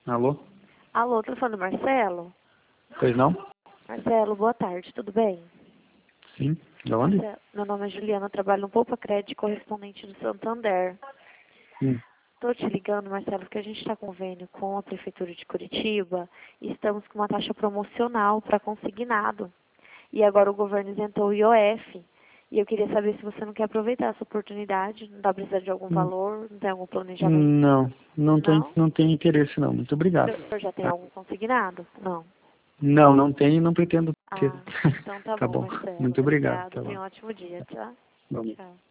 Alô? Alô, telefone do Marcelo? Pois não? Marcelo, boa tarde, tudo bem? Sim. De onde? Marcelo, meu nome é Juliana, trabalho no Poupa Crédito, correspondente do Santander. Estou te ligando, Marcelo, porque a gente está convênio com a Prefeitura de Curitiba e estamos com uma taxa promocional para consignado. E agora o governo isentou o IOF. E eu queria saber se você não quer aproveitar essa oportunidade, não está precisando de algum valor, não tem algum planejamento? Não? Não tenho interesse não. Muito obrigado. O senhor já tem algum consignado? Não. Não tenho e não pretendo ter. Ah, então tá Tá bom, bom. Marcelo. Muito obrigado. Obrigado. Tá bom. Tenha um ótimo dia, tá? Vamos. Tchau.